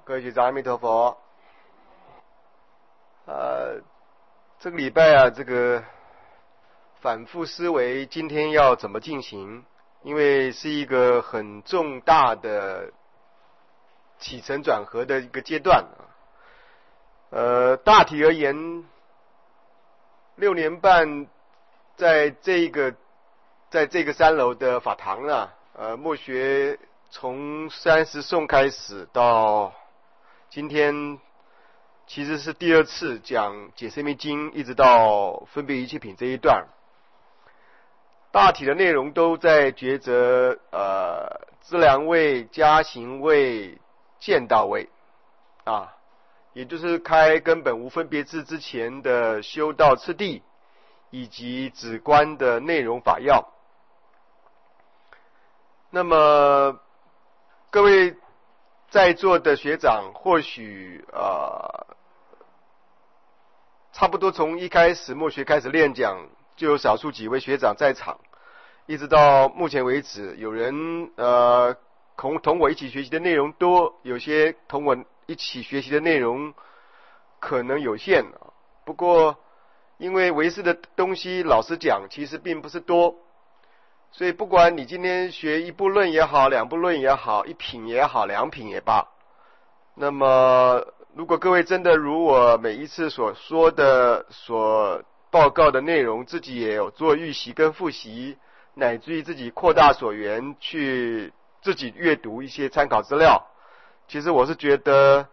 各位学长，阿弥陀佛。这个礼拜啊，这个反复思维今天要怎么进行，因为是一个很重大的起承转合的一个阶段啊。大体而言，6年半在这个3楼的法堂啊，默学从30颂开始到今天，其实是第2次讲解释密经，一直到分别一切品这一段。大体的内容都在抉择资粮位、加行位、见道位啊，也就是开根本无分别智之前的修道次第，以及止观的内容法要。那么各位在座的学长或许差不多从一开始默学开始练讲，就有少数几位学长在场，一直到目前为止，有人同我一起学习的内容多，有些同我一起学习的内容可能有限。不过因为唯识的东西老实讲其实并不是多，所以不管你今天学1部论也好，2部论也好，1品也好，2品也罢，那么如果各位真的如我每一次所说的所报告的内容，自己也有做预习跟复习，乃至于自己扩大所缘去自己阅读一些参考资料，其实我是觉得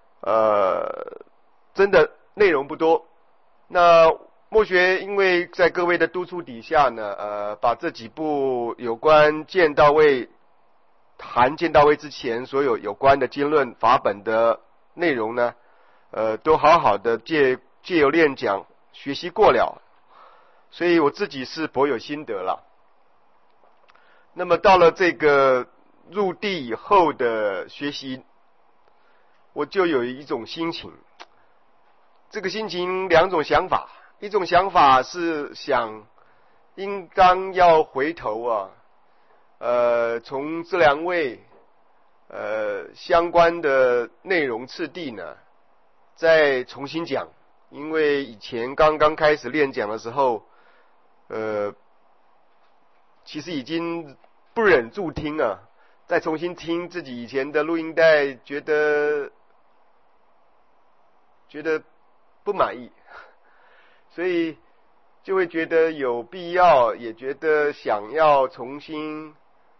真的内容不多。那默学因为在各位的督促底下呢，把这几部有关见道位、谈见道位之前所有关的经论法本的内容呢，都好好的借由练讲学习过了，所以我自己是颇有心得了。那么到了这个入地以后的学习，我就有一种心情，这个心情2种想法，一种想法是想应当要回头从资粮位相关的内容次第呢再重新讲，因为以前刚刚开始练讲的时候其实已经不忍住听啊，再重新听自己以前的录音带，觉得不满意，所以就会觉得有必要，也觉得想要重新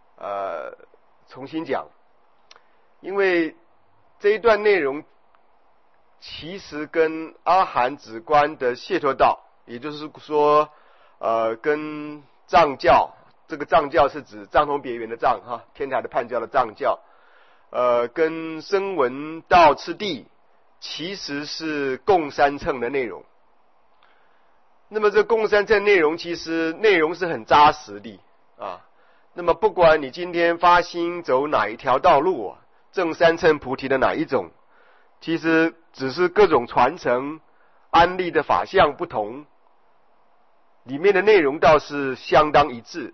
讲，因为这一段内容其实跟阿含止观的解脱道，也就是说跟藏教，这个藏教是指藏通别圆的藏哈，天台的判教的藏教，跟声闻道次第其实是共3乘的内容。那么这共3乘内容其实内容是很扎实的啊。那么不管你今天发心走哪一条道路证3乘菩提的哪一种，其实只是各种传承安立的法相不同，里面的内容倒是相当一致。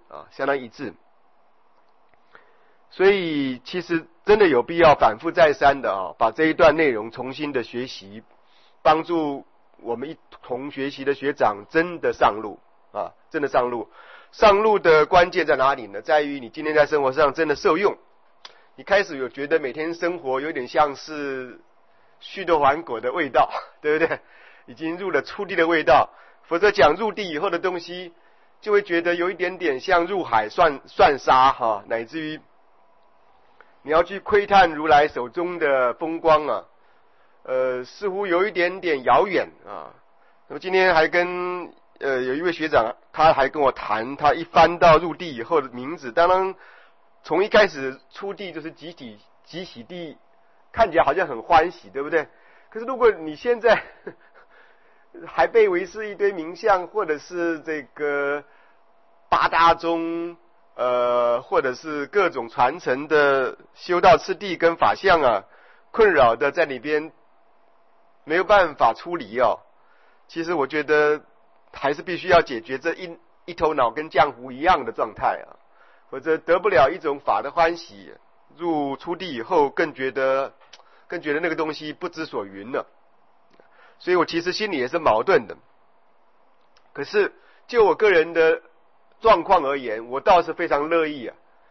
所以其实真的有必要反复再三的把这一段内容重新的学习，帮助我们一同学习的学长真的上路真的上路。上路的关键在哪里呢？在于你今天在生活上真的受用，你开始有觉得每天生活有点像是须陀洹果的味道，对不对？已经入了出地的味道，否则讲入地以后的东西就会觉得有一点点像入海算沙乃至于你要去窥探如来手中的风光似乎有一点点遥远那么今天还跟有一位学长，他还跟我谈，他一翻到入地以后的名字，当然从一开始出地就是集喜地，看起来好像很欢喜，对不对？可是如果你现在还被唯识一堆名相，或者是这个八大宗或者是各种传承的修道次第跟法相困扰的在里边没有办法出离其实我觉得还是必须要解决这一头脑跟浆糊一样的状态否则得不了一种法的欢喜，入出地以后更觉得更觉得那个东西不知所云了。所以我其实心里也是矛盾的。可是就我个人的状况而言，我倒是非常乐意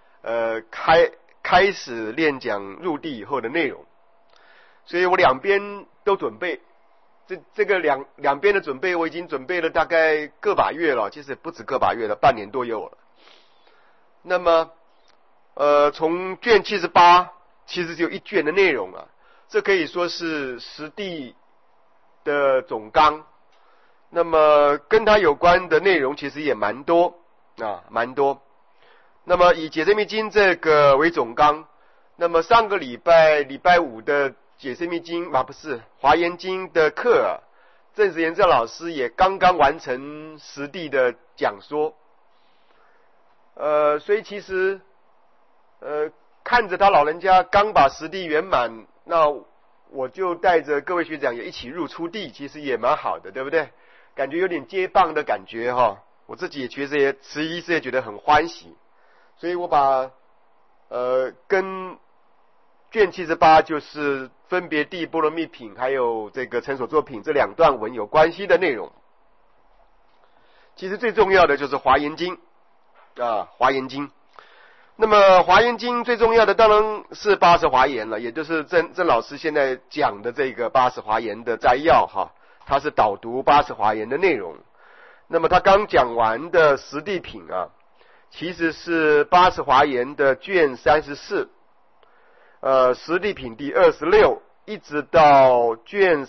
开始练讲入地以后的内容。所以我两边都准备，这个两边的准备我已经准备了大概个把月了，其实不止个把月了，半年多有了。那么从卷78其实只有一卷的内容啊，这可以说是实地的总纲。那么跟它有关的内容其实也蛮多。那么以解释密经这个为总纲，那么上个礼拜五的解释密经不是华严经的课郑时延郑老师也刚刚完成实地的讲说。所以其实看着他老人家刚把实地圆满，那我就带着各位学长也一起入出地，其实也蛮好的，对不对？感觉有点接棒的感觉哈。我自己也觉得也觉得很欢喜。所以我把跟卷78就是分别地波罗蜜品还有这个成所作品这两段文有关系的内容。其实最重要的就是华严经华严经。那么华严经最重要的当然是80华严了，也就是郑老师现在讲的这个80华严的摘要哈，它是导读80华严的内容。那么他刚讲完的实地品其实是80华严的卷34，实地品第26一直到卷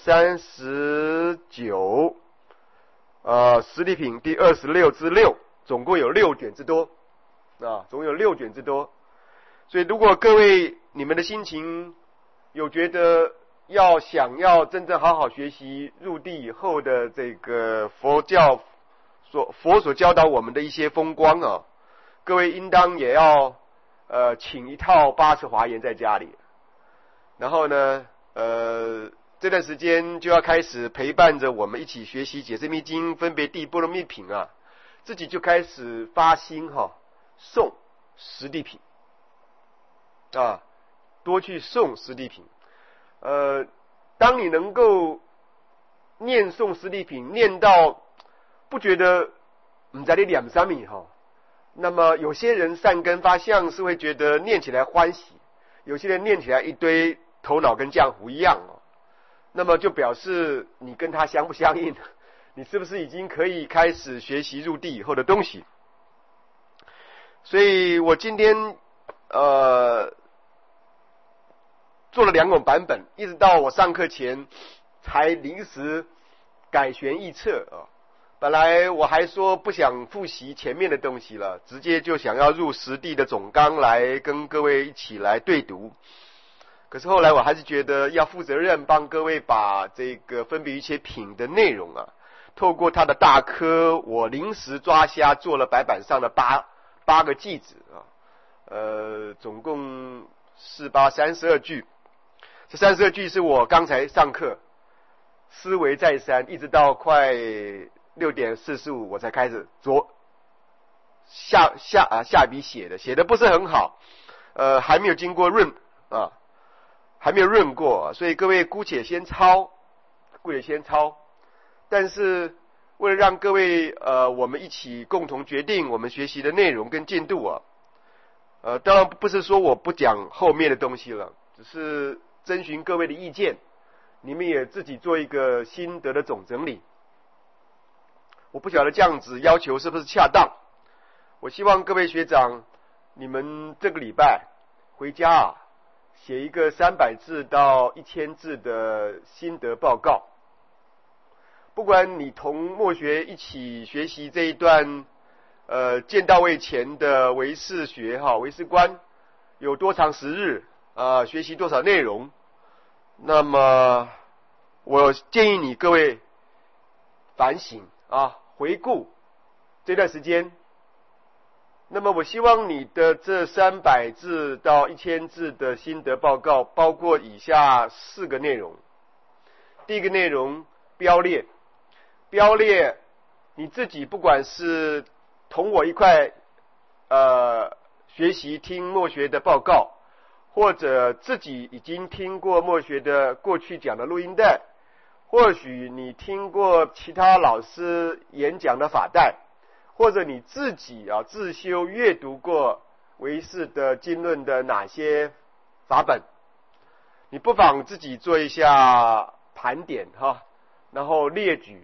39，实地品第26至6，总共有6卷之多总有6卷之多。所以如果各位你们的心情有觉得想要真正好好学习入地以后的这个佛所教导我们的一些风光各位应当也要请一套80华严在家里。然后呢这段时间就要开始陪伴着我们一起学习解释密经分别地波罗蜜品自己就开始发心诵实地品多去诵实地品。当你能够念诵实地品念到不觉得不知道你念什么那么有些人善根发相是会觉得念起来欢喜，有些人念起来一堆头脑跟浆糊一样那么就表示你跟他相不相应，你是不是已经可以开始学习入地以后的东西。所以我今天做了2种版本，一直到我上课前才临时改弦易辙本来我还说不想复习前面的东西了，直接就想要入实地的总纲来跟各位一起来对读。可是后来我还是觉得要负责任帮各位把这个分别一切品的内容透过它的大科，我临时抓瞎做了白板上的八个句子总共32句。这32句是我刚才上课思维再三，一直到快6点45我才开始下笔写的不是很好，还没有经过润还没有润过，所以各位姑且先抄。但是为了让各位我们一起共同决定我们学习的内容跟进度当然不是说我不讲后面的东西了，只是征询各位的意见，你们也自己做一个心得的总整理。我不晓得这样子要求是不是恰当。我希望各位学长你们这个礼拜回家写一个300字到1000字的心得报告。不管你同墨学一起学习这一段见到位前的唯识学唯识观有多长时日学习多少内容，那么我建议你各位反省回顾这段时间。那么我希望你的这300字到1000字的心得报告包括以下4个内容。第一个内容，标列你自己不管是同我一块学习听墨学的报告， 或者自己已经听过默学的过去讲的录音带，或许你听过其他老师演讲的法带，或者你自己自修阅读过唯识的经论的哪些法本，你不妨自己做一下盘点然后列举。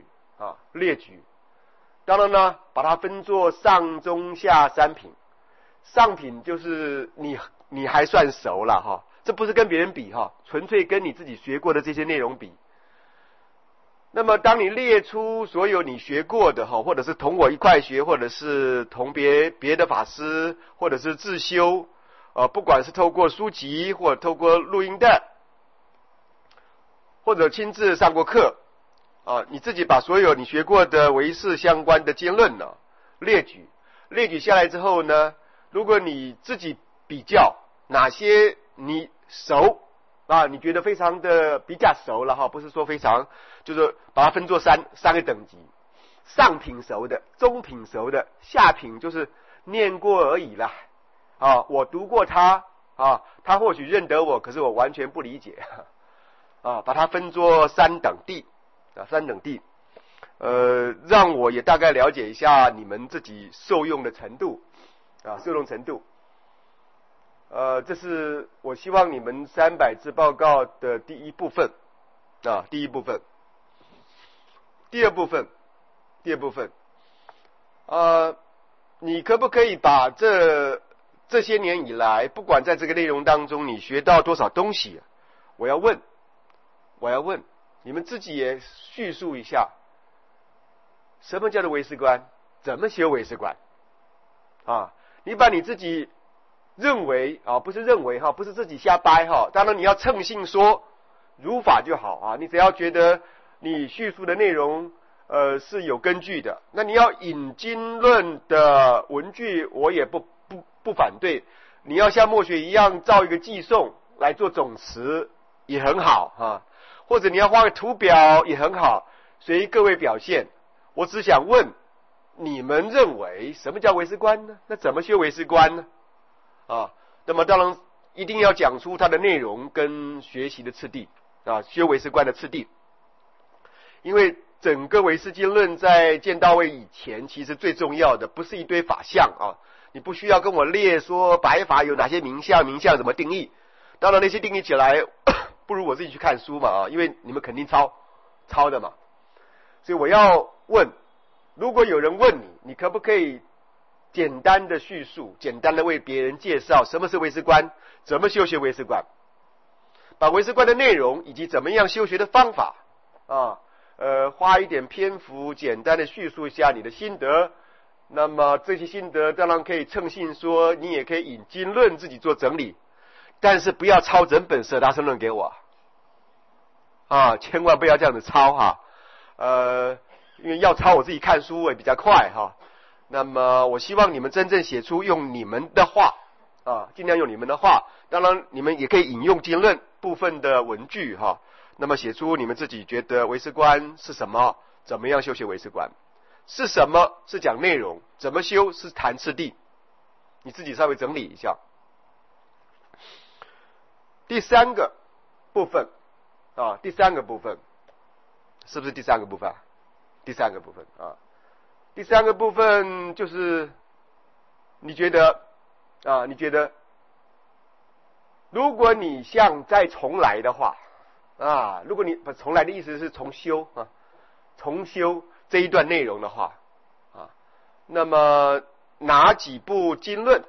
当然呢，把它分作上中下三品。上品就是你还算熟了这不是跟别人比纯粹跟你自己学过的这些内容比。那么当你列出所有你学过的或者是同我一块学，或者是同别的法师，或者是自修不管是透过书籍或者透过录音带，或者亲自上过课你自己把所有你学过的唯识相关的经论列举下来之后呢，如果你自己比较哪些你熟你觉得非常的比较熟了不是说非常，就是把它分作三个等级，上品熟的，中品熟的，下品就是念过而已啦我读过他他或许认得我，可是我完全不理解把它分作三等地让我也大概了解一下你们自己受用的程度这是我希望你们300字报告的第一部分第二部分你可不可以把这些年以来，不管在这个内容当中你学到多少东西，我要问你们自己也叙述一下，什么叫做唯识观，怎么修唯识观你把你自己认为不是认为不是自己瞎掰当然你要称性说如法就好你只要觉得你叙述的内容是有根据的，那你要引经论的文句我也不反对，你要像默学一样造一个寄颂来做总词也很好或者你要画个图表也很好，随各位表现。我只想问你们认为什么叫唯识观呢？那怎么修唯识观呢那么当然一定要讲出它的内容跟学习的次第修唯识观的次第。因为整个唯识经论在见到位以前，其实最重要的不是一堆法相你不需要跟我列说白法有哪些名相怎么定义，当然那些定义起来不如我自己去看书嘛因为你们肯定抄的嘛。所以我要问，如果有人问你可不可以简单的叙述，简单的为别人介绍什么是唯识观，怎么修学唯识观，把唯识观的内容以及怎么样修学的方法花一点篇幅简单的叙述一下你的心得。那么这些心得当然可以称性说，你也可以引经论自己做整理，但是不要抄整本舍大乘论给我千万不要这样子抄因为要抄我自己看书也比较快那么我希望你们真正写出用你们的话尽量用你们的话，当然你们也可以引用经论部分的文句那么写出你们自己觉得唯识观是什么，怎么样修学唯识观，是什么是讲内容，怎么修是谈次第，你自己稍微整理一下。第三个部分是不是第三个部分第三个部分就是你觉得如果你想再重来的话如果你重来的意思是重修这一段内容的话那么哪几部经论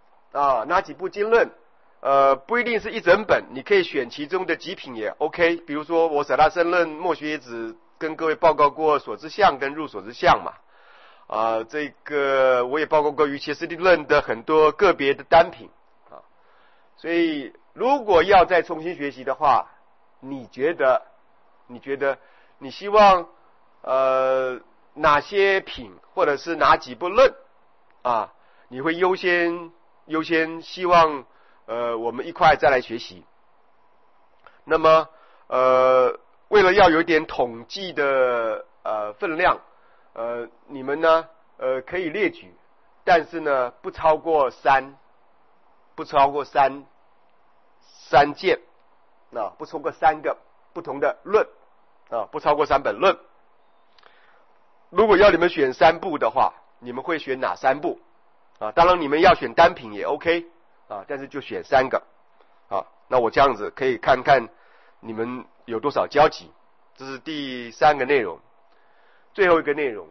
不一定是一整本，你可以选其中的几品也 OK。 比如说我舍大乘论默学也只跟各位报告过所知相跟入所知相嘛这个我也报告过于切斯蒂论的很多个别的单品所以如果要再重新学习的话，你觉得你希望哪些品或者是哪几部论你会优先希望我们一块再来学习。那么为了要有点统计的分量你们呢可以列举，但是呢不超过三 3件，不超过3个不同的论，不超过3本论。如果要你们选3部的话，你们会选哪3部？当然你们要选单品也 OK，但是就选3个。那我这样子可以看看你们有多少交集。这是第3个内容。最后一个内容，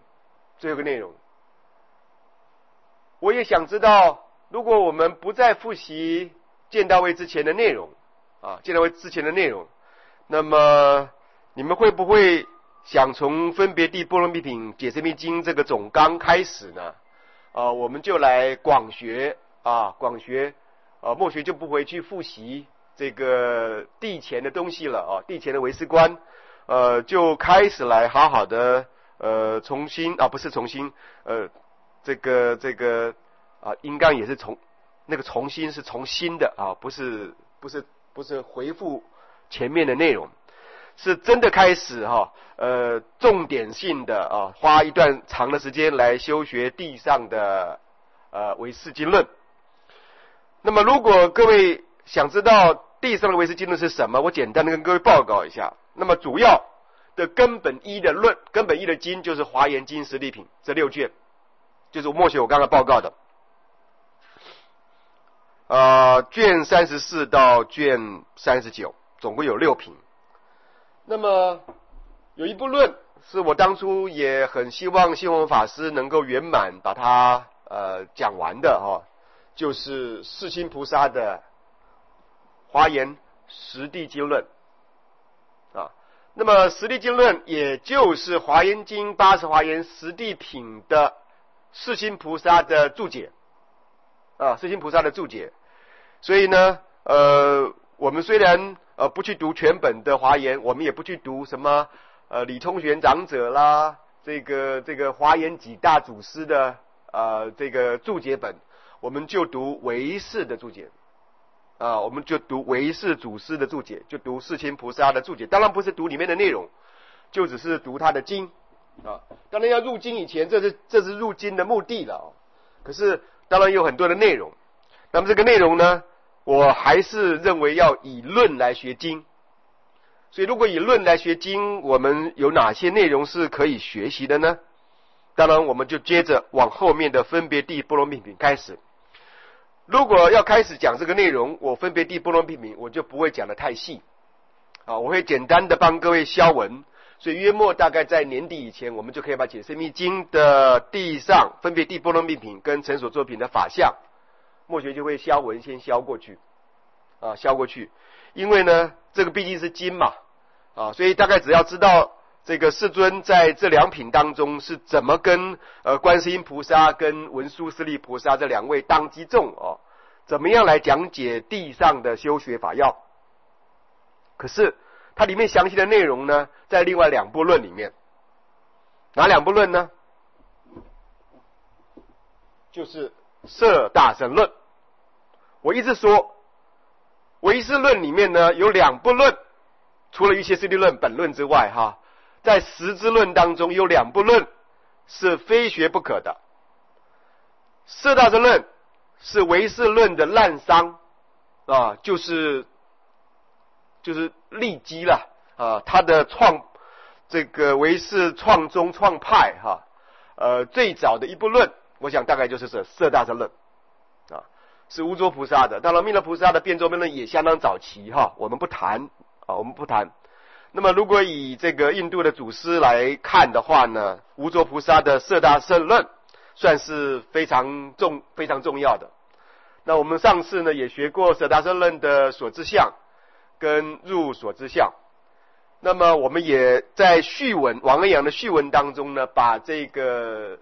我也想知道，如果我们不再复习见道位之前的内容，那么你们会不会想从分别地波罗蜜品解释密经这个总纲开始呢？我们就来广学，末学就不回去复习这个地前的东西了，地前的唯识观，就开始来好好的重新，不是重新，应该也是重新是重新的，不是回复前面的内容，是真的开始重点性的花一段长的时间来修学地上的唯识经论。那么如果各位想知道地上的唯识经论是什么，我简单的跟各位报告一下。那么主要的根本一的论，根本一的经就是华严经实力品这6卷，就是末学我刚刚报告的，卷34到卷39，总共有6品。那么有一部论是我当初也很希望信宏法师能够圆满把它讲完的，就是世亲菩萨的华严实地经论。那么实地经论也就是华严经80华严实地品的世亲菩萨的注解，世亲菩萨的注解。所以呢，我们虽然不去读全本的华严，我们也不去读什么李通玄长者啦，这个华严几大祖师的这个注解本，我们就读唯识的注解。我们就读唯识祖师的注解，就读世亲菩萨的注解，当然不是读里面的内容，就只是读他的经当然要入经以前，这是入经的目的了可是当然有很多的内容。那么这个内容呢，我还是认为要以论来学经。所以如果以论来学经，我们有哪些内容是可以学习的呢？当然我们就接着往后面的分别地波罗蜜品开始。如果要开始讲这个内容，我分别地波罗蜜品我就不会讲得太细我会简单的帮各位消文。所以约莫大概在年底以前，我们就可以把解释密经的地上分别地波罗蜜品跟成所作品的法相，末学就会消文先消过去因为呢这个毕竟是经嘛所以大概只要知道这个世尊在这2品当中是怎么跟观世音菩萨跟文殊师利菩萨这2位当机众怎么样来讲解地上的修学法要。可是它里面详细的内容呢，在另外2部论里面。哪2部论呢？就是摄大乘论。我一直说唯识论里面呢有2部论，除了瑜伽师地论本论之外在实支论当中有2部论是非学不可的。摄大乘论是唯识论的滥觞就是立基了他的这个唯识创宗创派最早的一部论，我想大概就是摄大乘论是无着菩萨的。当然弥勒菩萨的辩咒辩论也相当早期我们不谈。那么如果以这个印度的祖师来看的话呢，无着菩萨的摄大乘论算是非常重要的。那我们上次呢也学过摄大乘论的所知相跟入所知相。那么我们也在序文王恩阳的序文当中呢，把这个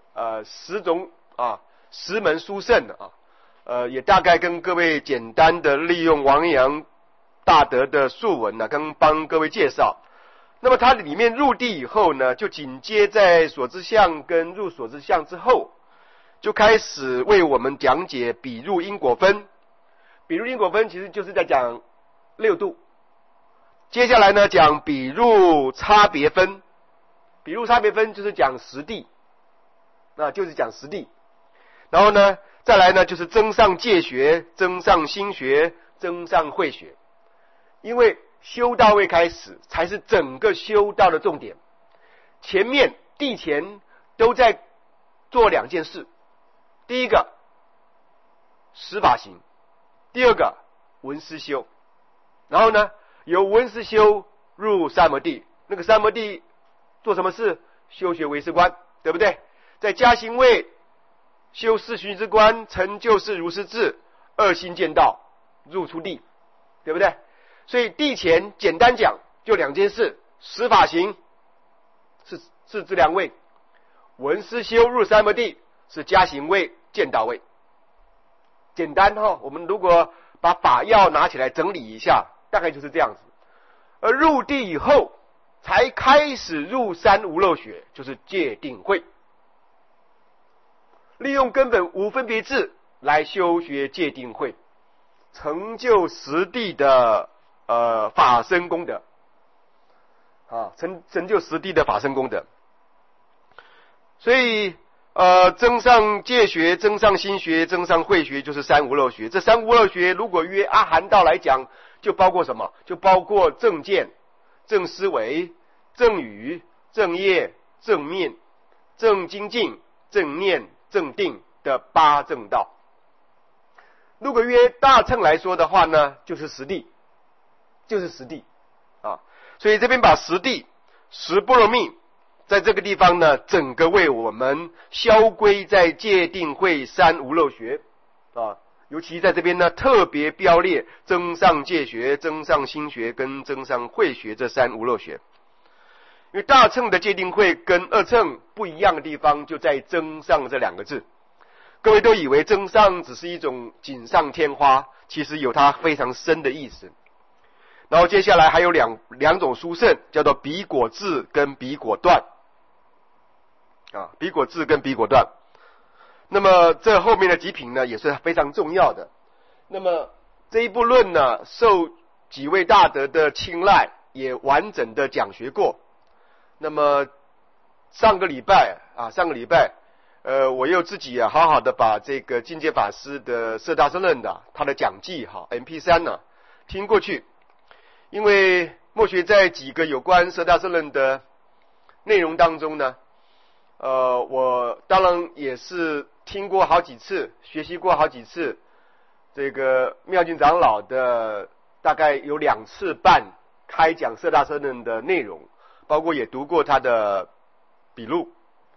10门殊胜也大概跟各位简单的利用王恩阳大德的述文呢，跟帮各位介绍。那么它里面入地以后呢，就紧接在所知相跟入所知相之后，就开始为我们讲解比入因果分。比入因果分其实就是在讲6度。接下来呢讲比入差别分。比入差别分就是讲实地，就是讲实地。然后呢再来呢就是增上戒学、增上心学、增上慧学。 因为修道位开始才是整个修道的重点，前面地前都在做两件事，第一个十法行，第二个闻思修。然后呢，由闻思修入三摩地，那个三摩地做什么事？修学唯识观，对不对？在加行位修四寻之观，成就是如是智，二心见道，入出地，对不对？所以地前简单讲就两件事，十法行是质量位，闻思修入三摩地是加行位见道位。简单我们如果把法要拿起来整理一下，大概就是这样子。而入地以后才开始入三无漏学，就是戒定慧，利用根本无分别智来修学戒定慧，成就实地的法身功德成就实地的法身功德。所以增上戒学、增上心学、增上慧学，就是三无漏学。这三无漏学如果约阿含道来讲，就包括什么？就包括正见、正思维、正语、正业、正面、正精进、正念、正定的八正道。如果约大乘来说的话呢，就是实地，所以这边把实地、十波罗蜜在这个地方呢，整个为我们销归在戒定慧三无漏学尤其在这边呢，特别标列增上戒学、增上心学跟增上慧学这三无漏学。因为大乘的戒定慧跟二乘不一样的地方就在增上这两个字。各位都以为增上只是一种锦上添花，其实有它非常深的意思。然后接下来还有两种殊胜，叫做彼果智跟彼果断彼果智跟彼果断。那么这后面的几品呢也是非常重要的。那么这一部论呢，受几位大德的青睐，也完整的讲学过。那么上个礼拜我又自己好好的把这个境界法师的摄大僧论的他的讲记MP3 呢听过去。因为默学在几个有关摄大僧论的内容当中呢，我当然也是听过好几次，学习过好几次这个妙净长老的大概有2次半开讲摄大僧论的内容，包括也读过他的笔录。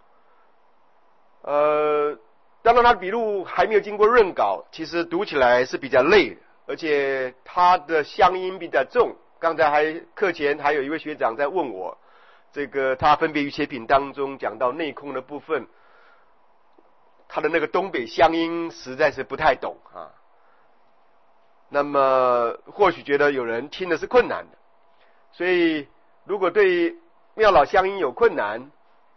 当然他的笔录还没有经过润稿，其实读起来是比较累的，而且他的乡音比较重。刚才课前还有一位学长在问我，这个他分别于切品当中讲到内空的部分，他的那个东北乡音实在是不太懂那么或许觉得有人听的是困难的，所以如果对妙老乡音有困难，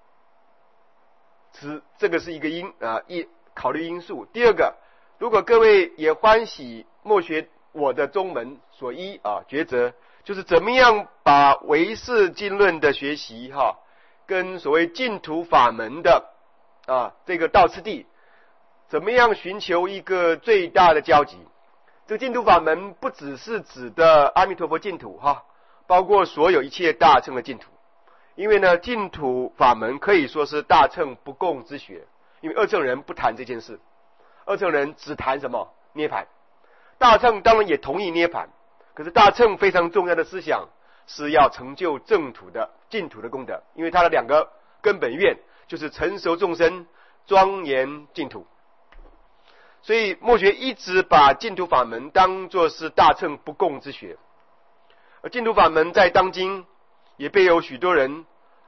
这个是一个考虑因素。第二个，如果各位也欢喜默学我的中门所依抉择，就是怎么样把唯识经论的学习跟所谓净土法门的这个道次第，怎么样寻求一个最大的交集。这个净土法门不只是指的阿弥陀佛净土包括所有一切大乘的净土。因为呢，净土法门可以说是大乘不共之学，因为二乘人不谈这件事，二乘人只谈什么？涅槃。大乘当然也同意涅槃，可是大乘非常重要的思想是要成就净土的功德，因为它的2个根本愿就是成熟众生、庄严净土。所以默学一直把净土法门当作是大乘不共之学，而净土法门在当今也被有许多人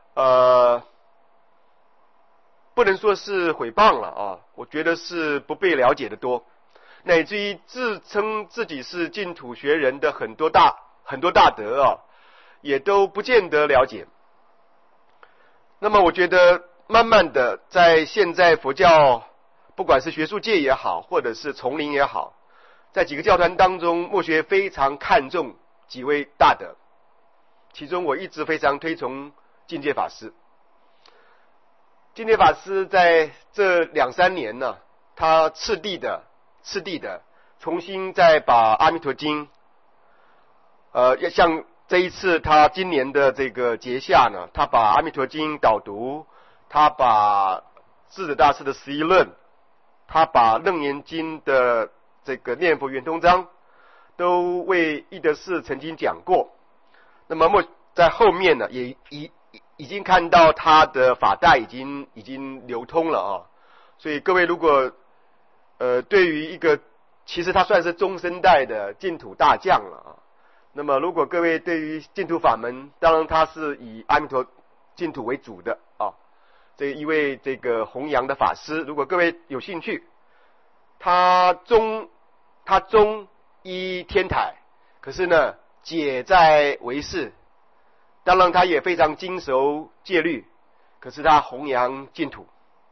不能说是毁谤了我觉得是不被了解的多，乃至于自称自己是净土学人的很多大德也都不见得了解。那么我觉得慢慢的在现在佛教，不管是学术界也好，或者是丛林也好，在几个教团当中，默学非常看重几位大德，其中我一直非常推崇境界法师。境界法师在这2-3年呢，他次第的重新再把阿弥陀经像这一次他今年的这个节下呢，他把阿弥陀经导读，他把智者大师的11论，他把楞严经的这个念佛圆通章都为义德寺曾经讲过。那么在后面呢，也已经看到他的法带已经流通了啊。所以各位如果对于一个其实他算是中生代的净土大将了啊。那么如果各位对于净土法门，当然他是以阿弥陀净土为主的啊。这一位这个弘扬的法师，如果各位有兴趣，他中依天台，可是呢解在唯识，当然他也非常精熟戒律，可是他弘扬净土。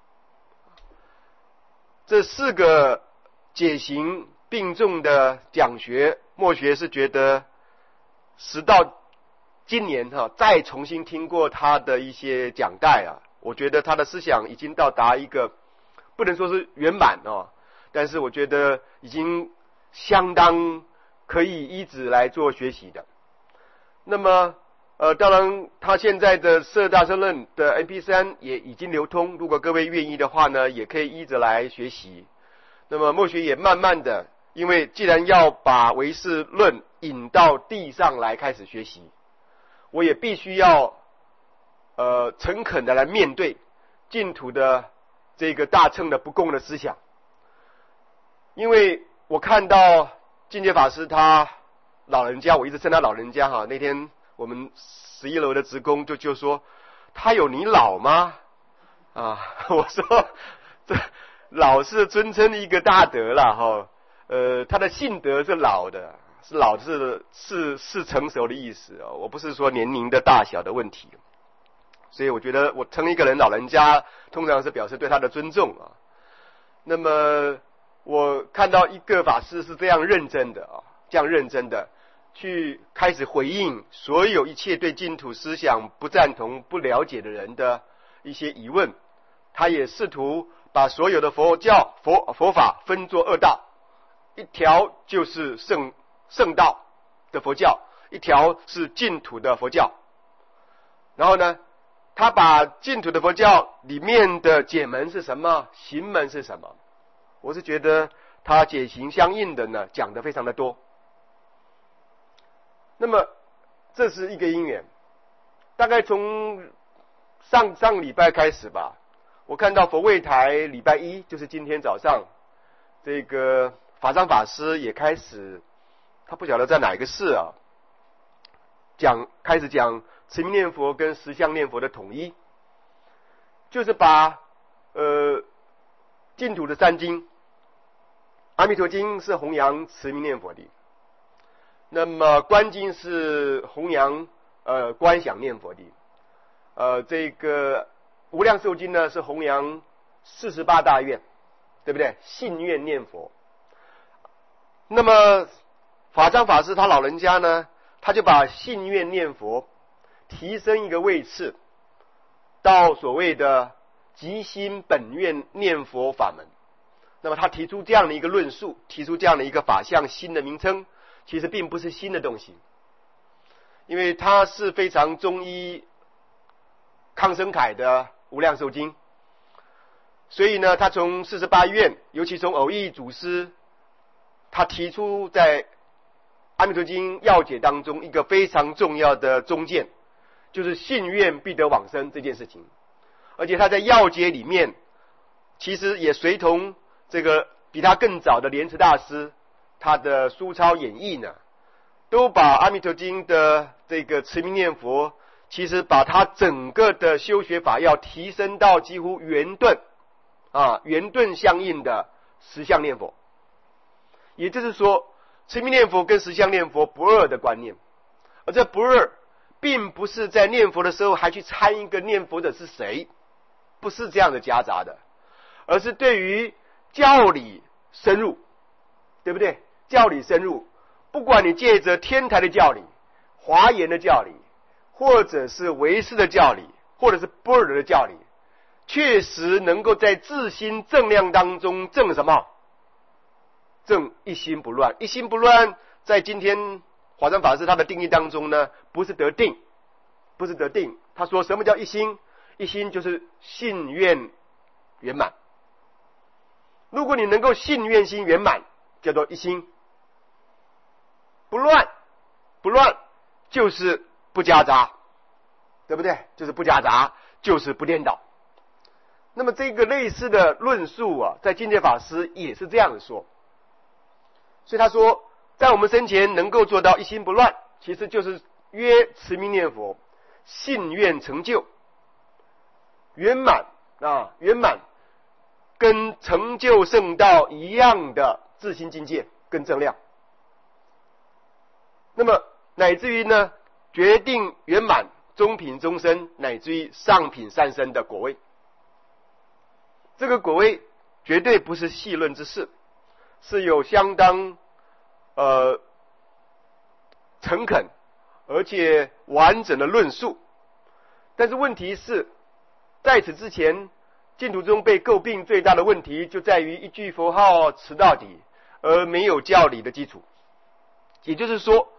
这4个解行并重的讲学，默学是觉得直到今年再重新听过他的一些讲带啊，我觉得他的思想已经到达一个不能说是圆满但是我觉得已经相当可以依止来做学习的。那么当然他现在的摄大乘论的 MP3 也已经流通，如果各位愿意的话呢，也可以依着来学习。那么默学也慢慢的，因为既然要把唯识论引到地上来开始学习，我也必须要诚恳的来面对净土的这个大乘的不共的思想。因为我看到净觉法师他老人家，我一直称他老人家那天我们11楼的职工就说他有你老吗？我说这老是尊称一个大德啦他的性德是老的，是老是成熟的意思我不是说年龄的大小的问题。所以我觉得我称一个人老人家，通常是表示对他的尊重那么我看到一个法师是这样认真的这样认真的去开始回应所有一切对净土思想不赞同不了解的人的一些疑问。他也试图把所有的佛法分作2道，一条就是圣道的佛教，一条是净土的佛教。然后呢，他把净土的佛教里面的解门是什么，行门是什么，我是觉得他解行相应的呢讲得非常的多。那么这是一个因缘，大概从上礼拜开始吧，我看到佛卫台礼拜1，就是今天早上，这个法藏法师也开始，他不晓得在哪一个寺开始讲持名念佛跟实相念佛的统一，就是把净土的3经，阿弥陀经是弘扬持名念佛的，那么观经是弘扬观想念佛的，这个无量寿经呢是弘扬48大愿，对不对？信愿念佛。那么法藏法师他老人家呢，他就把信愿念佛提升一个位次，到所谓的即心本愿念佛法门。那么他提出这样的一个论述，提出这样的一个法相新的名称，其实并不是新的东西，因为他是非常中医康生凯的无量寿经，所以呢他从48愿，尤其从偶益祖师他提出在阿弥陀经要解当中一个非常重要的中见，就是信愿必得往生这件事情。而且他在要解里面其实也随同这个比他更早的莲池大师他的书抄演义呢，都把阿弥陀经的这个持名念佛，其实把他整个的修学法要提升到几乎圆顿相应的实相念佛。也就是说持名念佛跟实相念佛不二的观念，而这不二并不是在念佛的时候还去参一个念佛者是谁，不是这样的夹杂的，而是对于教理深入，对不对？教理深入，不管你借着天台的教理、华严的教理，或者是唯识的教理，或者是般若的教理，确实能够在自心正量当中证什么？证一心不乱。一心不乱在今天华山法师他的定义当中呢，不是得定，不是得定。他说什么叫一心？一心就是信愿圆满。如果你能够信愿心圆满，叫做一心。不乱，不乱就是不夹杂，对不对？就是不夹杂，就是不颠倒。那么这个类似的论述啊，在境界法师也是这样说。所以他说，在我们生前能够做到一心不乱，其实就是约持名念佛，信愿成就，圆满啊，圆满，跟成就圣道一样的自心境界跟正量。那么乃至于呢，决定圆满中品终身，乃至于上品善身的果位。这个果位绝对不是戏论之事，是有相当诚恳而且完整的论述。但是问题是，在此之前，净土中被诟病最大的问题就在于一句佛号持到底，而没有教理的基础。也就是说，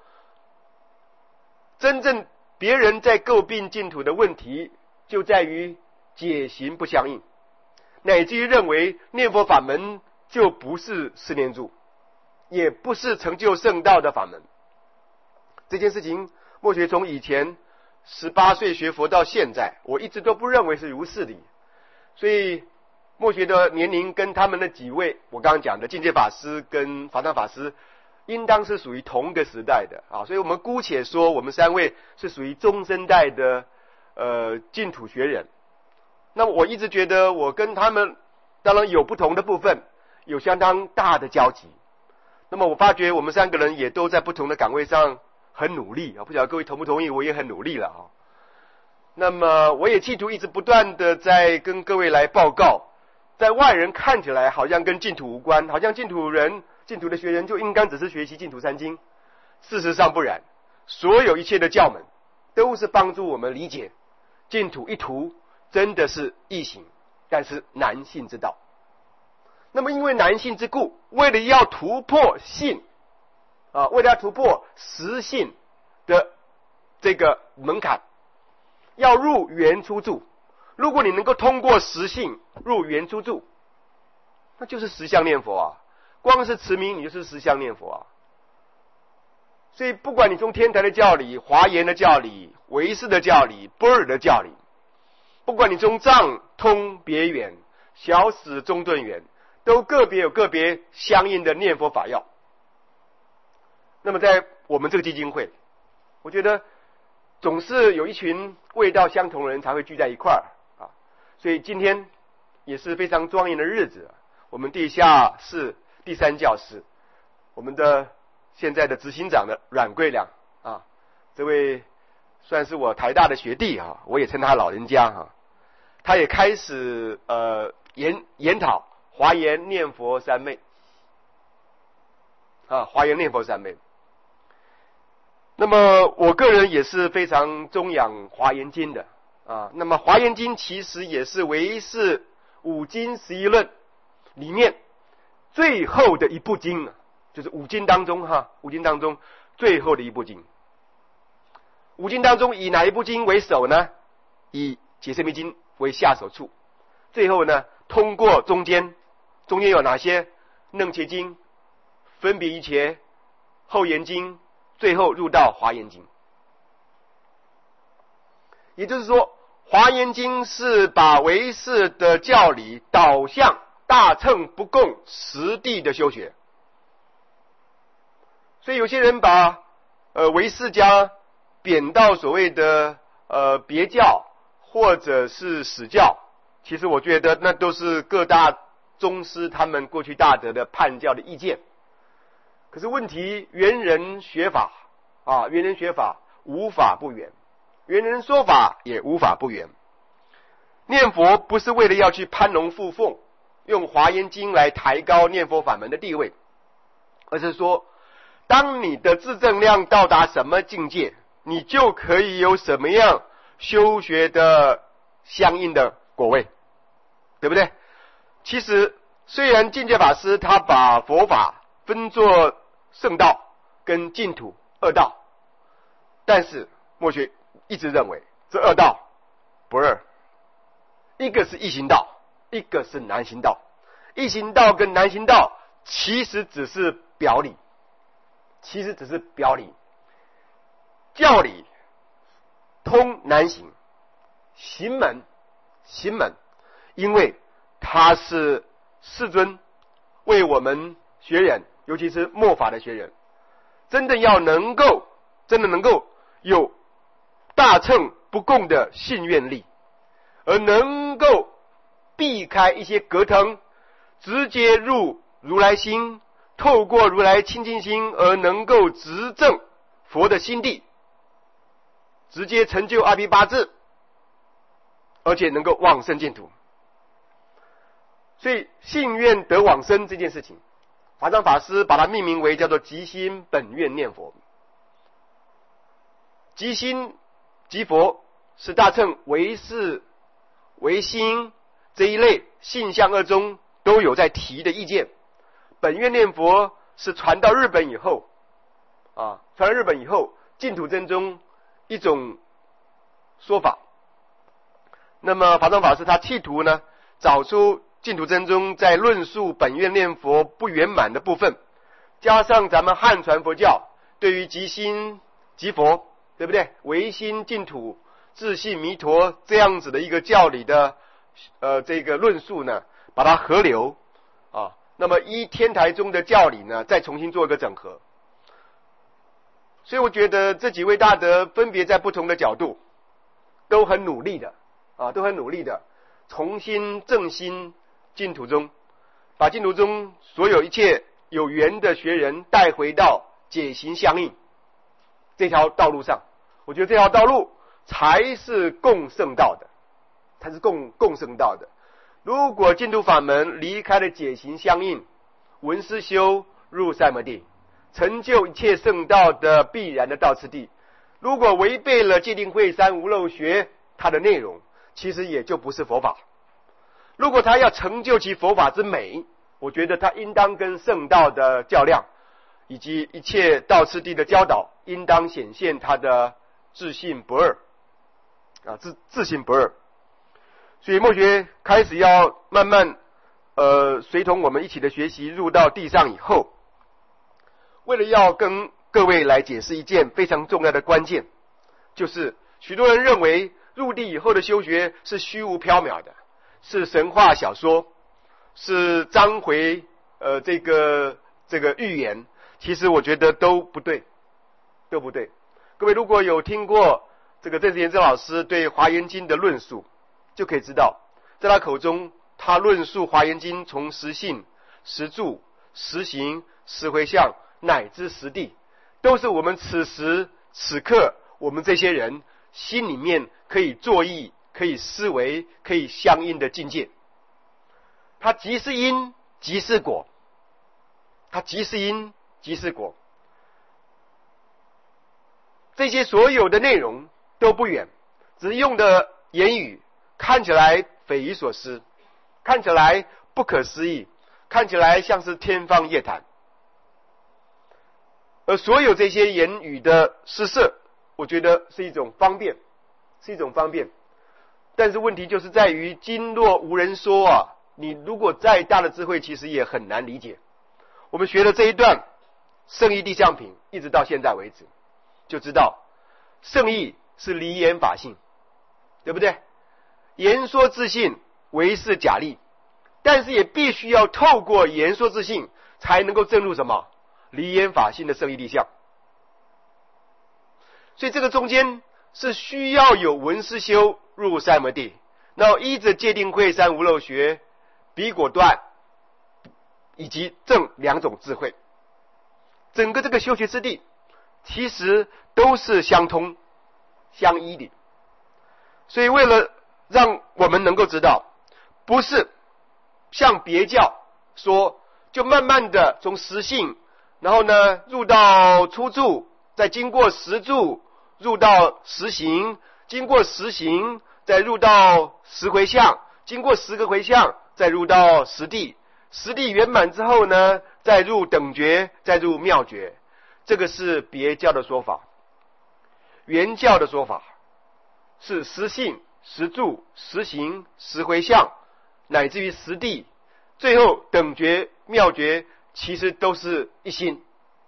真正别人在诟病净土的问题，就在于解行不相应，乃至于认为念佛法门就不是十念住，也不是成就圣道的法门。这件事情，默学从以前18岁学佛到现在，我一直都不认为是如是的。所以默学的年龄跟他们的几位，我刚刚讲的境界法师跟法藏法师，应当是属于同个时代的啊。所以我们姑且说，我们3位是属于中生代的净土学人。那么我一直觉得我跟他们当然有不同的部分，有相当大的交集。那么我发觉我们3个人也都在不同的岗位上很努力啊，不晓得各位同不同意？我也很努力了啊。那么我也企图一直不断的在跟各位来报告，在外人看起来好像跟净土无关，好像净土的学人就应该只是学习净土三经。事实上不然，所有一切的教门都是帮助我们理解净土一途真的是易行，但是难信之道。那么因为难信之故，为了要突破信啊，为了要突破实信的这个门槛，要入圆出住。如果你能够通过实信入圆出住，那就是实相念佛啊。光是持名，你就是实相念佛啊。所以不管你从天台的教理、华严的教理、唯识的教理、般若的教理，不管你从藏通别圆、小始中顿圆，都个别有个别相应的念佛法要。那么在我们这个基金会，我觉得总是有一群味道相同的人才会聚在一块儿啊。所以今天也是非常庄严的日子，我们地下室第3教室，我们的现在的执行长的阮桂良啊，这位算是我台大的学弟啊，我也称他老人家啊。他也开始研讨华严念佛三昧啊，华严念佛三昧。那么我个人也是非常宗仰华严经的啊。那么华严经其实也是唯识5经11论里面最后的一部经啊，就是5经当中5经当中最后的一部经。5经当中以哪一部经为首呢？以解释密经为下手处。最后呢，通过中间有哪些？楞伽经、分别一切、后延经，最后入到华严经。也就是说，华严经是把唯识的教理导向大乘不共实地的修学。所以有些人把唯识家贬到所谓的别教或者是史教，其实我觉得那都是各大宗师他们过去大德的判教的意见。可是问题，圆人学法啊，圆人学法无法不圆，圆人说法也无法不圆。念佛不是为了要去攀龙附凤，用华严经来抬高念佛法门的地位，而是说，当你的自证量到达什么境界，你就可以有什么样修学的相应的果位，对不对？其实虽然境界法师他把佛法分作圣道跟净土2道， 但是墨学一直认为这二道不二，一个是一行道，一个是难行道。一行道跟难行道其实只是表里，教理通难行，行门，因为它是世尊为我们学人，尤其是末法的学人，真的能够有大乘不共的信愿力，而能够避开一些隔腾，直接入如来心，透过如来清净心而能够执证佛的心地，直接成就阿毗八致，而且能够往生净土。所以信愿得往生这件事情，法藏法师把它命名为叫做即心本愿念佛。即心即佛是大乘唯识唯心这一类性相二中都有在提的意见。本愿念佛是传到日本以后净土真宗一种说法。那么法藏法师他企图呢，找出净土真宗在论述本愿念佛不圆满的部分，加上咱们汉传佛教对于即心即佛，对不对？唯心净土自信弥陀这样子的一个教理的这个论述呢，把它合流那么依天台宗的教理呢，再重新做一个整合。所以我觉得这几位大德分别在不同的角度都很努力的重新振兴净土宗，把净土宗所有一切有缘的学人带回到解行相应这条道路上。我觉得这条道路才是共圣道的，如果净土法门离开了解行相应，闻思修入三摩地，成就一切圣道的必然的道次第，如果违背了戒定慧三无漏学它的内容，其实也就不是佛法。如果他要成就其佛法之美，我觉得他应当跟圣道的较量以及一切道次第的教导，应当显现他的自信不二自信不二。所以墨学开始要慢慢随同我们一起的学习入到地上以后，为了要跟各位来解释一件非常重要的关键，就是许多人认为入地以后的修学是虚无缥缈的，是神话小说，是章回这个寓言。其实我觉得都不对。各位如果有听过这个郑志贤老师对华严经的论述，就可以知道在他口中，他论述华严经从实性、实住、实行、实回向乃至实地，都是我们此时此刻我们这些人心里面可以作意、可以思维、可以相应的境界。它即是因即是果，这些所有的内容都不远，只是用的言语看起来匪夷所思，看起来不可思议，看起来像是天方夜谭。而所有这些言语的施设，我觉得是一种方便。但是问题就是在于经若无人说你如果再大的智慧，其实也很难理解。我们学了这一段圣义地相品，一直到现在为止，就知道圣义是离言法性，对不对？言说自性为是假立，但是也必须要透过言说自性才能够证入什么离言法性的圣义地相。所以这个中间是需要有闻思修入三摩地，然后依着戒定慧三无漏学彼果断以及正两种智慧，整个这个修学之地其实都是相通相依的。所以为了让我们能够知道，不是像别教说就慢慢的从实性，然后呢入到初住，再经过实住入到实行，经过实行再入到实回向，经过10个回向再入到实地，实地圆满之后呢再入等觉，再入妙觉。这个是别教的说法。 原教的说法，是实信、实住、实行、实回向，乃至于实地，最后等觉、妙觉，其实都是一心。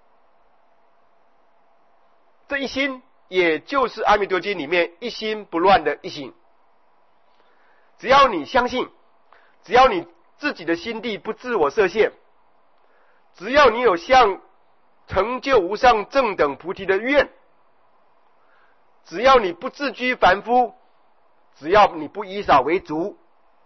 这一心，也就是《阿弥陀经》里面一心不乱的一心。只要你相信，只要你自己的心地不自我设限，只要你有像成就无上正等菩提的愿，只要你不自居凡夫，只要你不以少为足，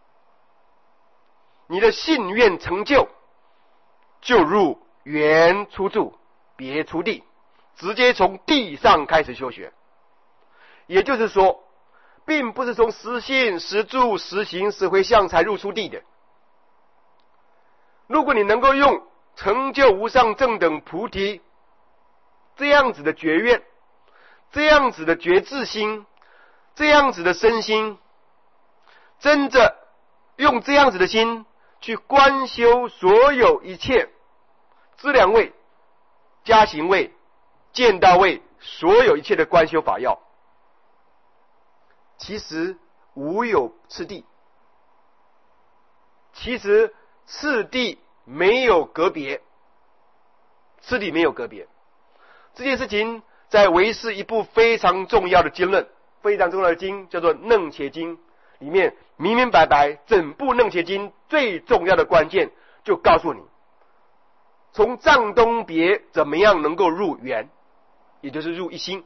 你的信愿成就，就入原出处，别出地，直接从地上开始修学。也就是说，并不是从实信、实住、实行、实回向才入出地的。如果你能够用成就无上正等菩提这样子的觉愿，这样子的觉智心，这样子的身心，真的用这样子的心去观修所有一切资粮位、加行位、见道位，所有一切的观修法要，其实无有次第，其实次第没有隔别，次第没有隔别。这件事情在唯识一部非常重要的经论，非常重要的经叫做《楞伽经》，里面明明白白，整部《楞伽经》最重要的关键就告诉你，从藏东别怎么样能够入圆，也就是入一心。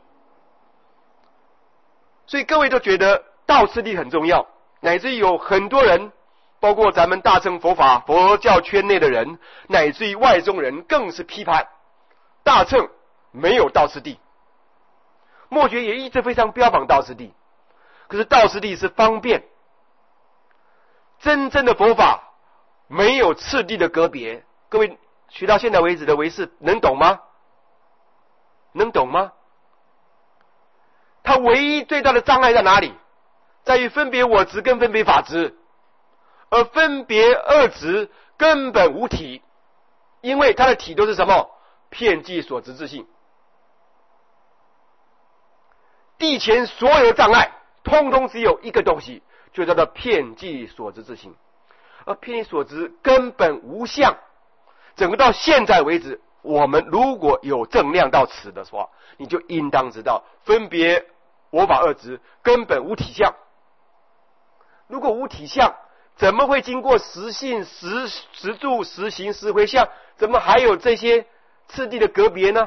所以各位都觉得道次第很重要，乃至于有很多人，包括咱们大乘佛法佛教圈内的人，乃至于外宗人，更是批判大乘没有道次第。末学也一直非常标榜道次第，可是道次第是方便，真正的佛法没有次第的隔别。各位学到现在为止的唯识能懂吗？能懂吗？它唯一最大的障碍在哪里？在于分别我执跟分别法执，而分别二执根本无体，因为它的体都是什么？遍计所执自性。地前所有的障碍通通只有一个东西，就叫做遍计所执自性。而遍计所执根本无相，整个到现在为止，我们如果有正量到此的话，你就应当知道分别我法二执根本无体相。如果无体相，怎么会经过实信、实住、实行、实回向？怎么还有这些次第的隔别呢？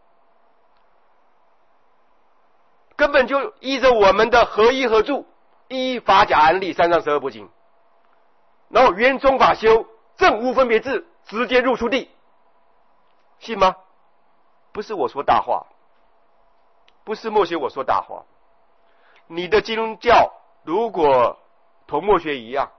根本就依着我们的合一合住，依法假安立三藏十二部经，然后圆中法修，正无分别智，直接入出地，信吗？不是我说大话，不是末学我说大话。你的基督教如果同末学一样，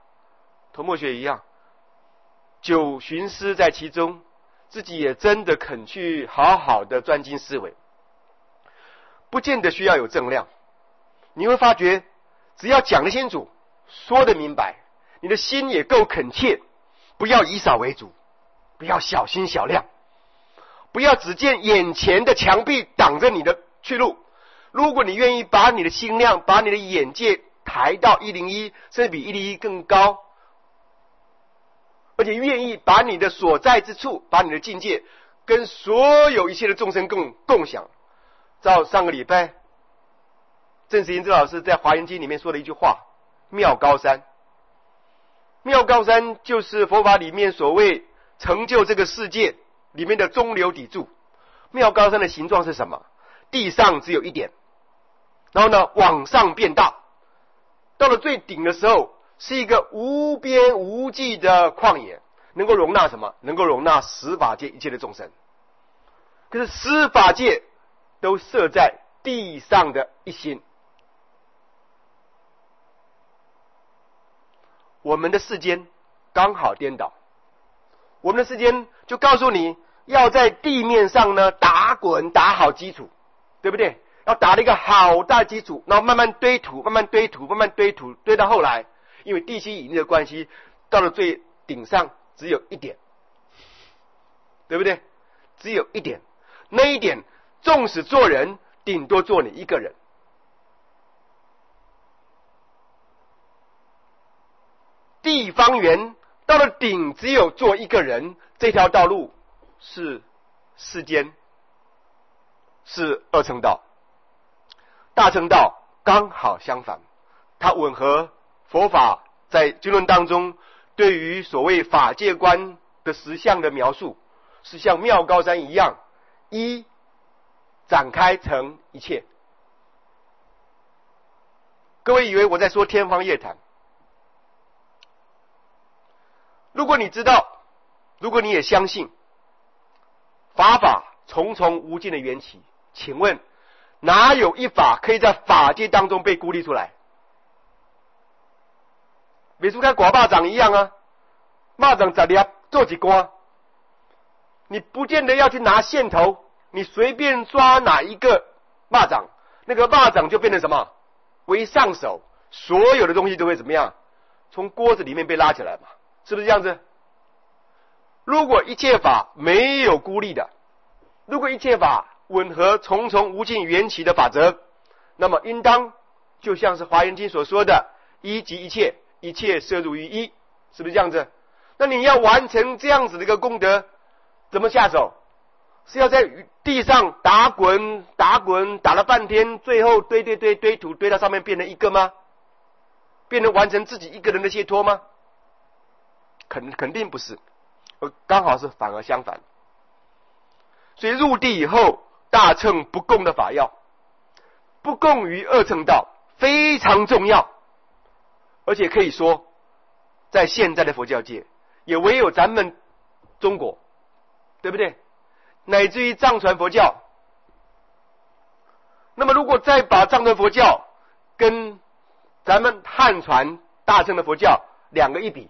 九寻思在其中，自己也真的肯去好好的专精思维，不见得需要有正量。你会发觉，只要讲得清楚，说得明白，你的心也够恳切，不要以少为主，不要小心小量，不要只见眼前的墙壁挡着你的去路。如果你愿意把你的心量，把你的眼界抬到101，甚至比101更高，而且愿意把你的所在之处，把你的境界跟所有一切的众生共享。照上个礼拜郑时英郑老师在华严经里面说的一句话，妙高山。妙高山就是佛法里面所谓成就这个世界里面的中流砥柱。妙高山的形状是什么？地上只有一点，然后呢往上变大，到了最顶的时候是一个无边无际的旷野，能够容纳什么？能够容纳十法界一切的众生。可是十法界都设在地上的一心。我们的世间刚好颠倒，我们的世间就告诉你要在地面上呢打滚，打好基础，对不对？要打了一个好大基础，然后慢慢堆土，慢慢堆土，慢慢堆土，堆到后来，因为地心引力的关系，到了最顶上只有一点，对不对？只有一点，那一点纵使做人顶多做你一个人。地方圆到了顶，只有做一个人，这条道路是世间，是二乘道。大乘道刚好相反，它吻合佛法在经论当中对于所谓法界观的实相的描述，是像妙高山一样，一展开成一切。各位以为我在说天方夜谭？如果你知道，如果你也相信法重重无尽的缘起，请问哪有一法可以在法界当中被孤立出来？比如看寡霸掌一样啊，蚂蚱十粒做一竿，你不见得要去拿线头，你随便抓哪一个蚂蚱，那个蚂蚱就变成什么？为上手，所有的东西都会怎么样？从锅子里面被拉起来嘛，是不是这样子？如果一切法没有孤立的，如果一切法吻合重重无尽缘起的法则，那么应当就像是华严经所说的一即一切，一切摄入于一，是不是这样子？那你要完成这样子的一个功德，怎么下手？是要在地上打滚打滚，打了半天，最后堆土堆到上面变成一个吗？变成完成自己一个人的解脱吗？肯定不是，刚好是反而相反。所以入地以后，大乘不共的法要，不共于二乘道，非常重要。而且可以说，在现在的佛教界，也唯有咱们中国，对不对？乃至于藏传佛教。那么如果再把藏传佛教跟咱们汉传大乘的佛教两个一比，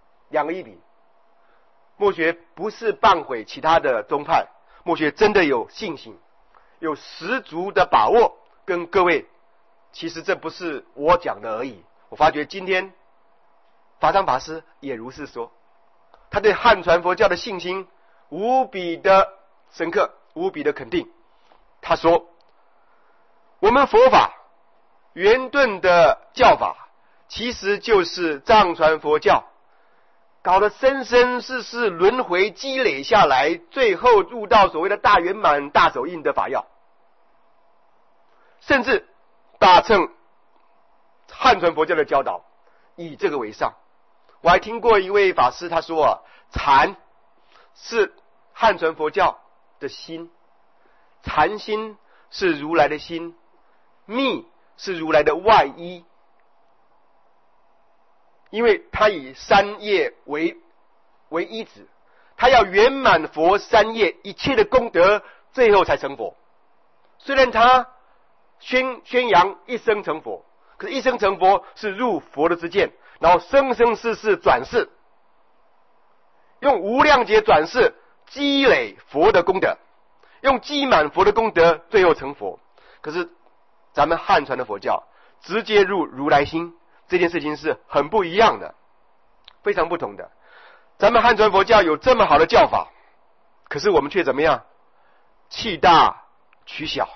默学不是谤毁其他的宗派，默学真的有信心，有十足的把握跟各位，其实这不是我讲的而已。我发觉今天法藏法师也如是说，他对汉传佛教的信心无比的深刻，无比的肯定。他说，我们佛法圆顿的教法，其实就是藏传佛教搞得生生世世轮回积累下来，最后入到所谓的大圆满大手印的法要。甚至大乘汉传佛教的教导以这个为上。我还听过一位法师他说啊，禅是汉传佛教的心，禅心是如来的心，密是如来的外衣。因为他以三业为依止，他要圆满佛三业一切的功德，最后才成佛。虽然他宣扬一生成佛，可是一生成佛是入佛的之见，然后生生世世转世，用无量劫转世积累佛的功德，用积满佛的功德，最后成佛。可是咱们汉传的佛教直接入如来心，这件事情是很不一样的，非常不同的。咱们汉传佛教有这么好的教法，可是我们却怎么样？弃大取小，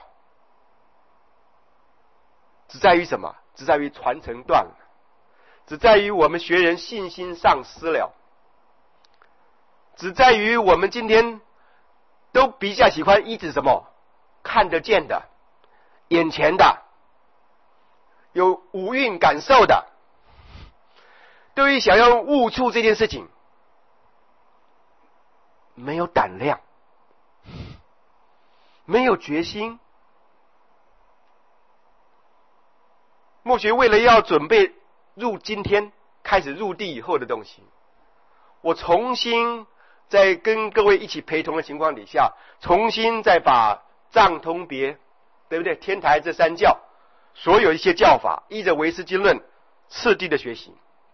只在于什么？只在于传承断了，只在于我们学人信心丧失了，只在于我们今天都比较喜欢依止什么？看得见的，眼前的，有五蕴感受的。对于想要悟出这件事情，没有胆量，没有决心。默学为了要准备入今天开始入地以后的东西，我重新在跟各位一起陪同的情况底下，重新再把藏通别，对不对？天台这三教所有一些教法，依着唯识经论次第的学习，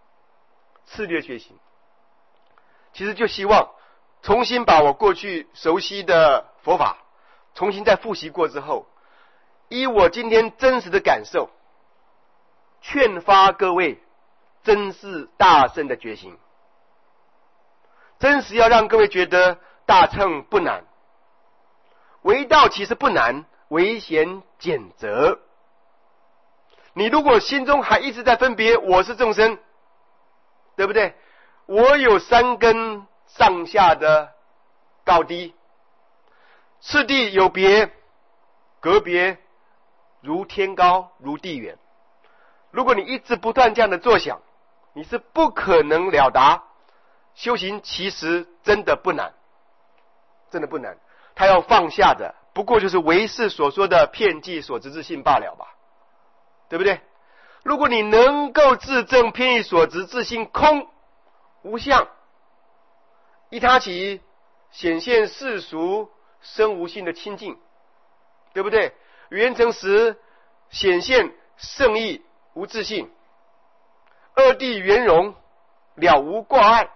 其实就希望重新把我过去熟悉的佛法重新再复习过之后，依我今天真实的感受，劝发各位真是大乘的决心，真实要让各位觉得大乘不难，为道其实不难， 危险谴责。你如果心中还一直在分别我是众生，对不对？我有三根上下的高低，次第有别，隔别如天高如地远。如果你一直不断这样的作想，你是不可能了达。修行其实真的不难，真的不难。他要放下的不过就是唯识所说的遍计所执自性罢了吧，对不对？如果你能够自证遍计所执自性空无相，依他起显现世俗生无性的清净，对不对？圆成实显现圣意无自性，二谛圆融了无挂碍。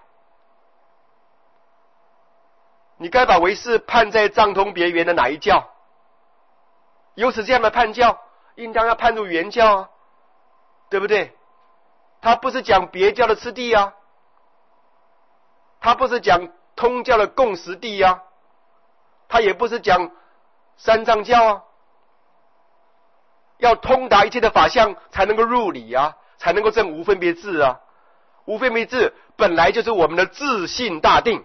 你该把唯识判在藏通别圆的哪一教？有此这样的判教，应当要判入原教啊，对不对？他不是讲别教的次第啊，他不是讲通教的共识地啊，他也不是讲三藏教啊。要通达一切的法相，才能够入理啊，才能够证无分别智啊。无分别智本来就是我们的自性大定。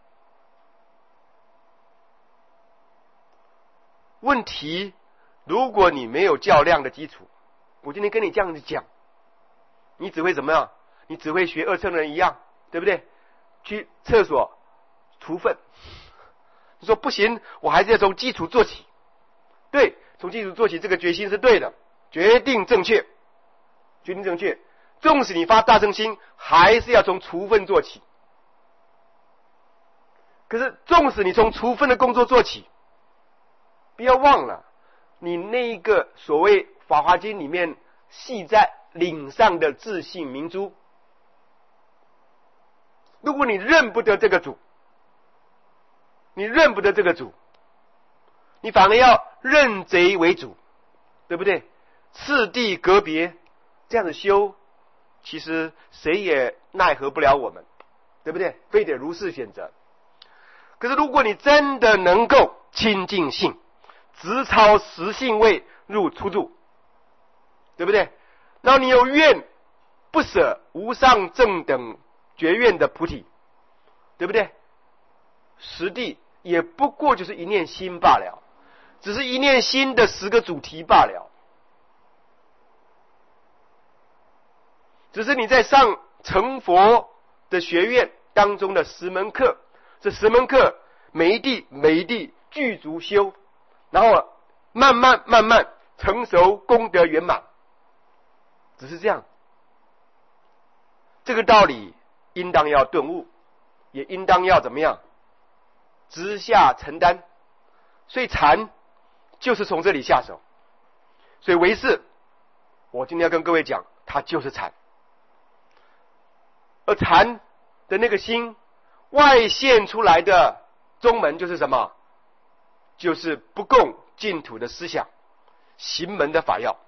问题，如果你没有较量的基础，我今天跟你这样子讲，你只会怎么样？你只会学二乘人一样，对不对？去厕所除粪。你说不行，我还是要从基础做起。对，从基础做起，这个决心是对的，决定正确，决定正确。纵使你发大乘心，还是要从除粪做起。可是，纵使你从除粪的工作做起，不要忘了，你那一个所谓《法华经》里面系在领上的自性明珠，如果你认不得这个主，你认不得这个主，你反而要认贼为主，对不对？次第隔别，这样子修，其实谁也奈何不了我们，对不对？非得如是选择。可是如果你真的能够清净性，直超实性位入初住，对不对？然后你有愿不舍无上正等觉愿的菩提，对不对？实地也不过就是一念心罢了，只是一念心的10个主题罢了。只是你在上成佛的学院当中的10门课，这10门课每一地具足修，然后慢慢成熟功德圆满，只是这样。这个道理应当要顿悟，也应当要怎么样？直下承担。所以禅就是从这里下手。所以唯识，我今天要跟各位讲，它就是禅。而禅的那个心外现出来的宗门就是什么？就是不共净土的思想，行门的法要。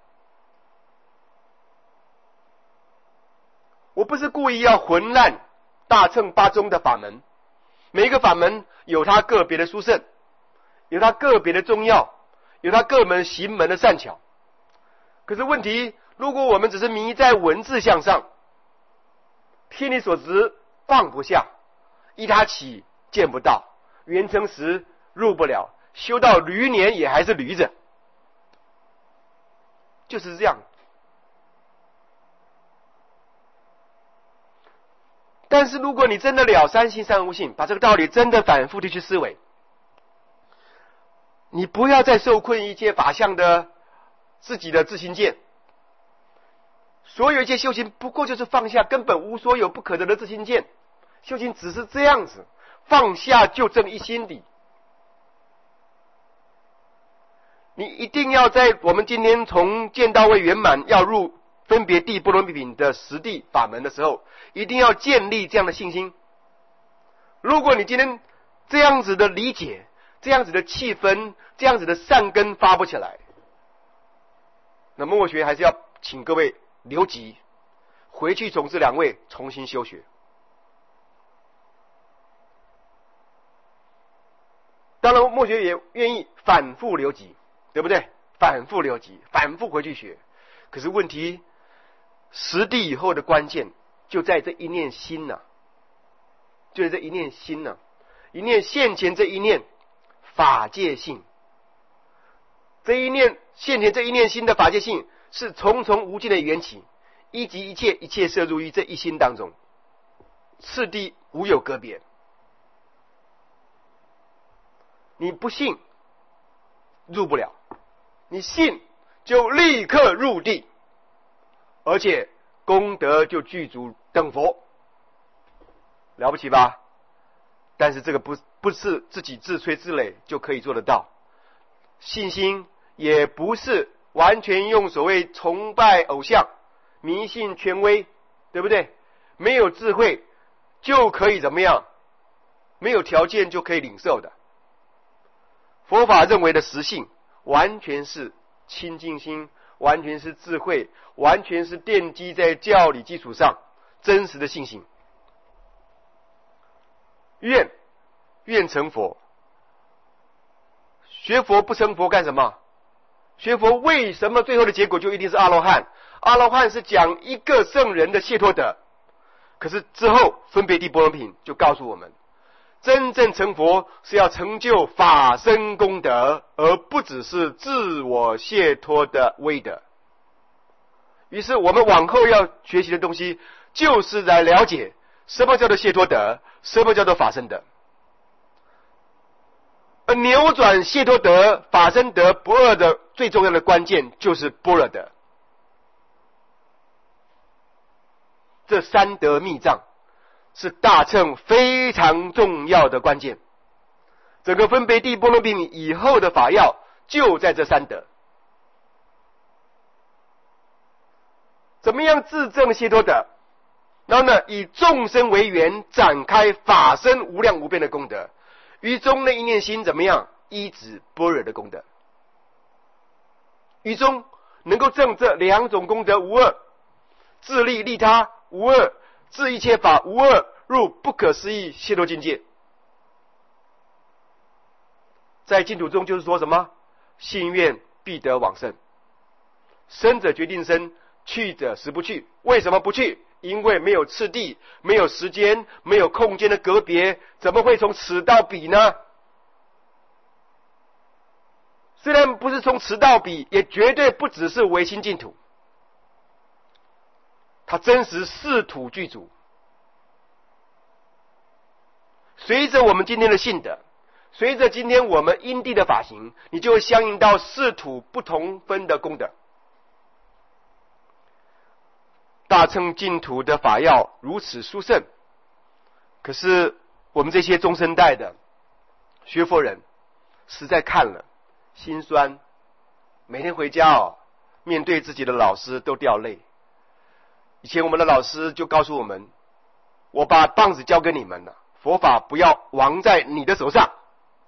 我不是故意要混乱大乘八宗的法门，每一个法门有它个别的殊胜，有它个别的重要，有它各门行门的善巧。可是问题，如果我们只是迷在文字相上，偏离所执放不下，依他起见不到，圆成实入不了，修到驴年也还是驴子，就是这样。但是如果你真的了三性三无性，把这个道理真的反复的去思维，你不要再受困一切法相的自己的自心见。所有一切修行不过就是放下根本无所有不可得的自心见，修行只是这样子，放下就证一心理。你一定要在我们今天从见到位圆满要入分别地波罗蜜品的实地法门的时候，一定要建立这样的信心。如果你今天这样子的理解，这样子的气氛，这样子的善根发不起来，那么我学还是要请各位留级，回去从这2位重新修学。当然，墨学也愿意反复留级， 对不对？反复留级，反复回去学。可是问题，实地以后的关键就在这一念心呐，就在这一念心呐，一念现前这一念法界性，这一念现前这一念心的法界性是重重无尽的缘起，一即一切，一切摄入于这一心当中，次第无有隔别。你不信入不了，你信就立刻入地，而且功德就具足等佛，了不起吧？但是这个不是自己自吹自擂就可以做得到，信心也不是完全用所谓崇拜偶像、迷信权威，对不对？没有智慧就可以怎么样？没有条件就可以领受的。佛法认为的实性，完全是清净心，完全是智慧，完全是奠基在教理基础上真实的信心。愿成佛，学佛不成佛干什么？学佛为什么最后的结果就一定是阿罗汉？阿罗汉是讲一个圣人的解脱德，可是之后分别地般若品就告诉我们，真正成佛是要成就法身功德，而不只是自我解脱的威德。于是我们往后要学习的东西，就是来了解什么叫做解脱德，什么叫做法身德。而扭转解脱德、法身德不二的最重要的关键，就是般若德。这三德密藏是大乘非常重要的关键。整个分别地般若品以后的法要就在这三德。怎么样自证解脱德？然后呢，以众生为缘，展开法身无量无边的功德。于中那一念心怎么样？依止般若的功德。于中能够证这两种功德无二，自利利他无二，自一切法无二，入不可思议解脱境界。在净土中就是说什么？信愿必得往生，生者决定生，去者实不去。为什么不去？因为没有次第，没有时间，没有空间的隔别，怎么会从此到彼呢？虽然不是从此到彼，也绝对不只是唯心净土，它真实四土具足。随着我们今天的信德，随着今天我们因地的法行，你就会相应到四土不同分的功德。大乘净土的法要如此殊胜，可是我们这些中生代的学佛人实在看了心酸，每天回家面对自己的老师都掉泪。以前我们的老师就告诉我们，我把棒子交给你们了，佛法不要亡在你的手上。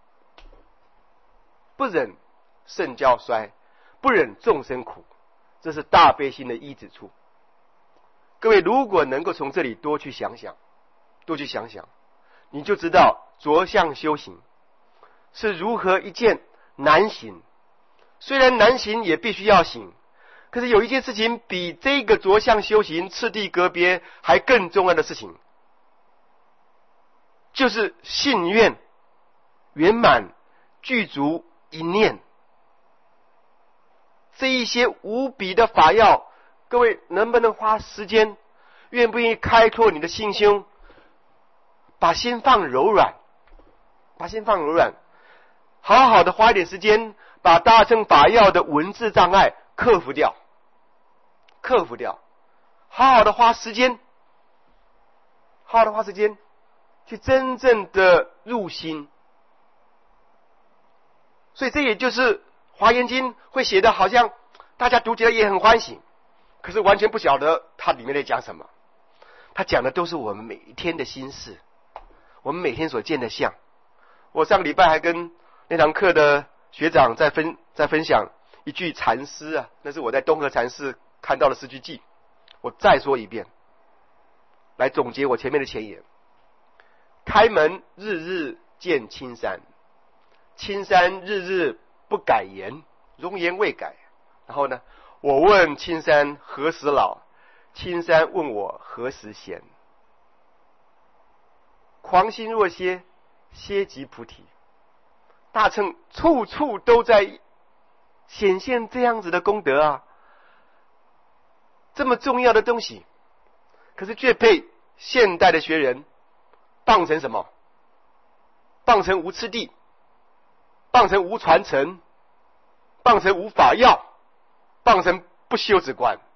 不忍圣教衰，不忍众生苦，这是大悲心的依止处。各位如果能够从这里多去想想，你就知道着相修行是如何一件难行。虽然难行也必须要行，可是有一件事情比这个着相修行次第隔别还更重要的事情，就是信愿圆满具足一念。这一些无比的法要，各位能不能花时间，愿不愿意开拓你的心胸，把心放柔软，好好的花一点时间，把大乘法要的文字障碍克服掉，好好的花时间去真正的入心。所以这也就是华严经会写的好像大家读起来也很欢喜，可是完全不晓得它里面在讲什么。它讲的都是我们每一天的心事，我们每天所见的相。我上个礼拜还跟那堂课的学长在分享一句禅诗啊，那是我在东河禅寺看到的诗句记，我再说一遍，来总结我前面的前言。开门日日见青山，青山日日不改颜， 容颜未改。然后呢，我问青山何时老，青山问我何时闲。狂心若歇，歇即菩提。大乘处处都在显现这样子的功德啊，这么重要的东西，可是却被现代的学人当成什么？当成无次第，当成无传承，当成无法要，当成不修止观。